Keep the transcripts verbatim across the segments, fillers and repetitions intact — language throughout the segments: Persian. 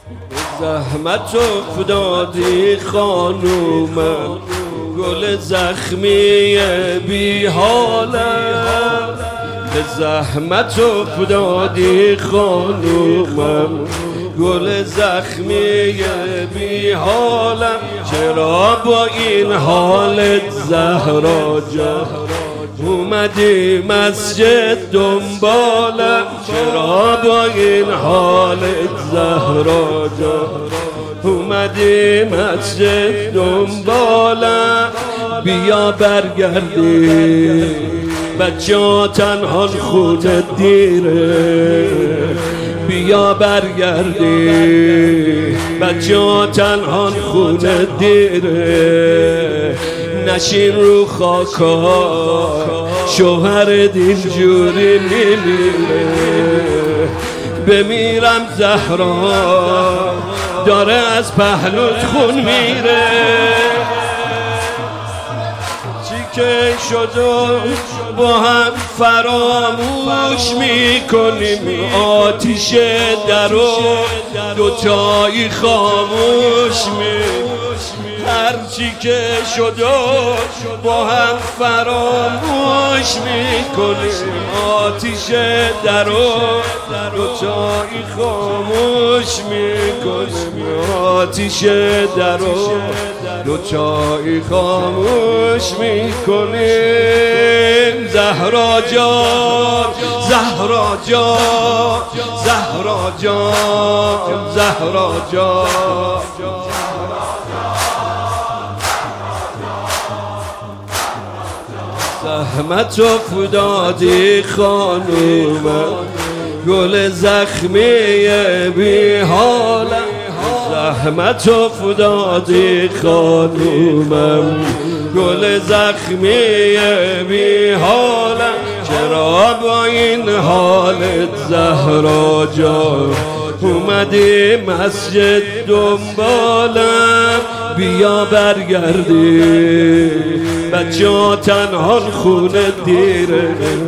زحمت افتادی خانومم، گل زخمی بی حالم. به زحمت افتادی خانومم، گل زخمی بی حالم. چرا با این حالت زهرا جان اومدی مسجد دنبالم؟ چرا با این حالت زهرا جان اومدی مسجد دنبالم؟ بیا برگردی بچه ها تنها خونه دیره، بیا برگردی بچه ها تنها خونه دیره. نشین رو خاکا شوهر اینجوری میمیره. بمیرم زهرا داره از پهلوت خون میره. چی که شد با هم فراموش میکنیم، آتیش در و دوتایی خاموش میکنیم. هرچی که شد با هم فراموش میکنیم، آتیش در و دوتایی خاموش میکنیم، آتیش در و دوتایی خاموش میکنیم. زهرا جان زهرا جان زهرا جان زهرا جان زحمت افتادی خانومم، گل زخمی بی حالم. زحمت افتادی خانومم، گل زخمی بی حالم. چرا با این حالت زهرا جان اومدی مسجد دنبالم؟ بیا برگردی بچه ها تنها خونه دیره،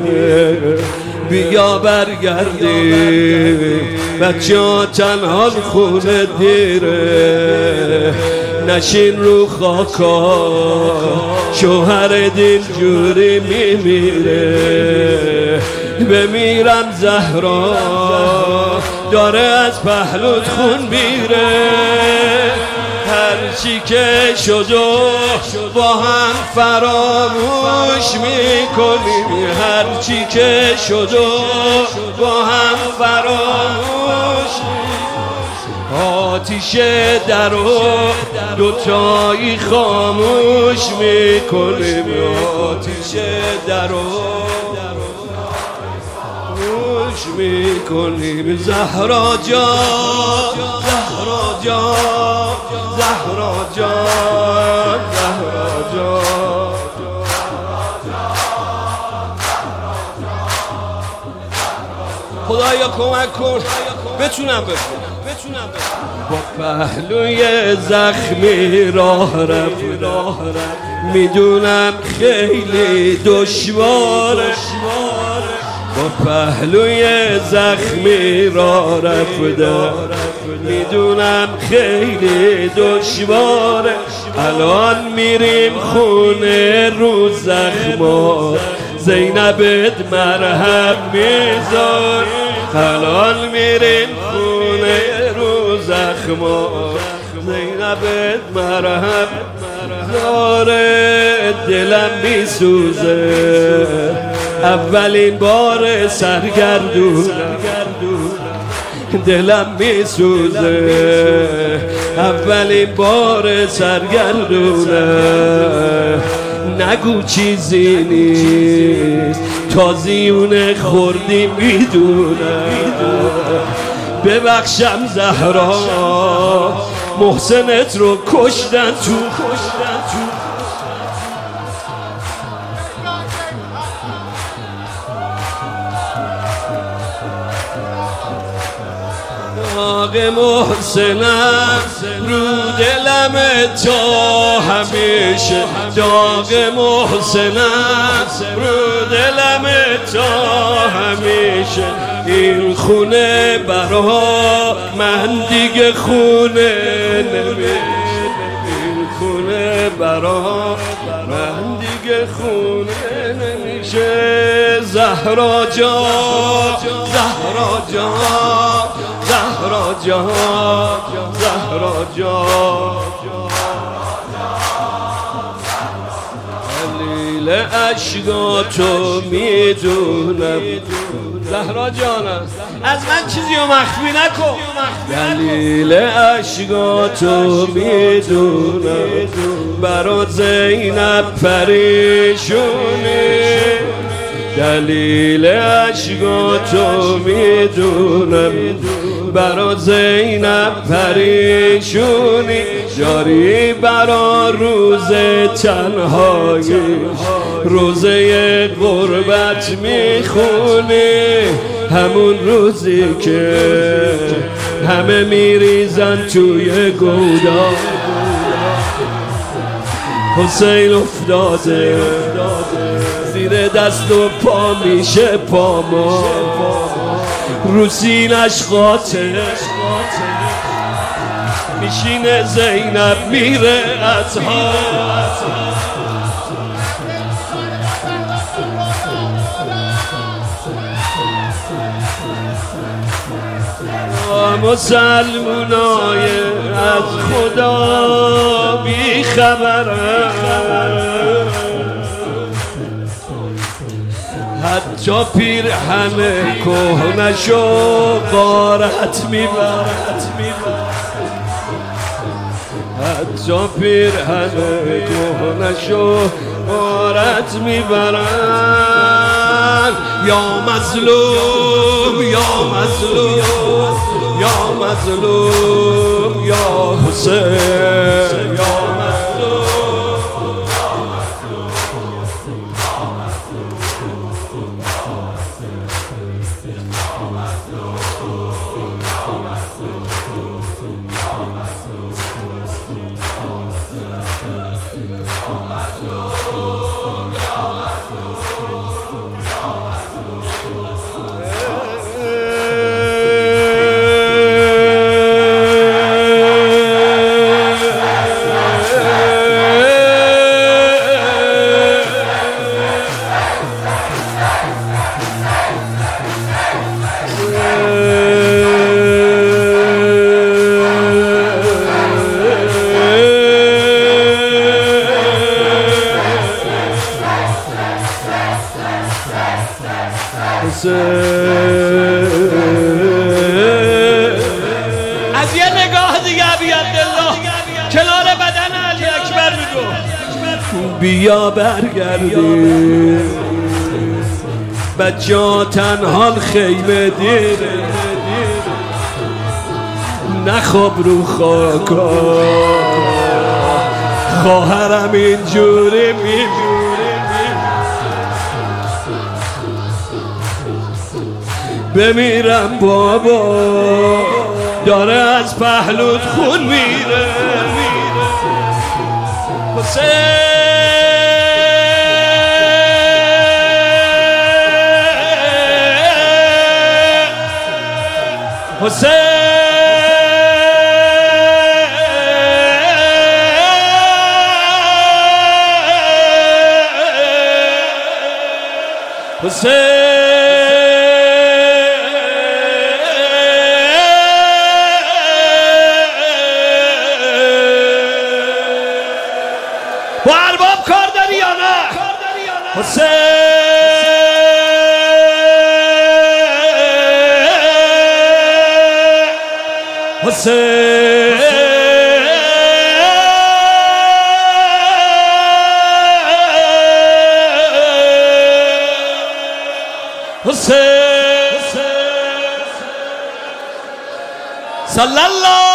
بیا برگردی بچه ها تنها خونه دیره. نشین رو خاکا شوهر دینجوری میمیره. بمیرم زهرا داره از پهلوت خون میره. هرچی که شد با هم فراموش میکنیم، هرچی که شد با هم فراموش. آتیش در و دوتایی خاموش میکنیم، آتیش در و خاموش میکنیم. زهرا جان زهرا جان زهرا جان زهرا جان خدایا کمک کن بتونم بخونم بتونم با پهلوی زخمی راه رفت. میدونم خیلی دشواره، با پهلوی زخمی راه رفتم. میدونم خیلی دشواره. الان میریم خونه رو زخما، زینبت مرهم میذار. الان میریم خونه رو زخما، زینبت مرهم داره. دلم میسوزه اولین بار سرگردونم، دلم میسوزه اولین بار سرگردونم. نگو چیزی نیست تازیونه خوردی میدونم. ببخشم زهرا محسنت رو کشتن تو کشتن تو داغ محسنم رو دلم تا همیشه، داغ محسنم رو دلم تا همیشه. این خونه برا من دیگه خونه نمیشه، این خونه برا من دیگه خونه نمیشه. زهرا جان، زهرا جان، زهرا جان، زهرا جان، دلیل اشکاتو میدونم. زهرا جانم از من چیزی رو مخفی نکن. دلیل اشکاتو میدونم، برا زینب پریشونی. دلیل اشکاتو میدونم، برا زینب پریشونی. جاری برا روز تنهایی، روزه غربت میخونی. همون روزی که همه میریزن توی گودا، حسین افتاده زیر دست و پا میشه پاما، رو سینش قاطع میشینه زینب میره ازها. مسلمونای از خدا بی خبرن، حتی پیرهن کهنشو غارت میبرد، حتی پیرهن کهنشو غارت میبرن. یا مظلوم، یا مظلوم، یا مظلوم، یا حسین، یا از یه نگاه دیگه بیعبدالله کنار بدن علی اکبر میگو بیا برگردی بچه تنها خیمه دیره، نخواب رو خاکا خواهرم اینجوری میبینه. بمیرم بابا داره از پهلوت خون میره. حسین حسین حسین با ارباب کار داری یا نه؟ حسین حسین حسین صلی الله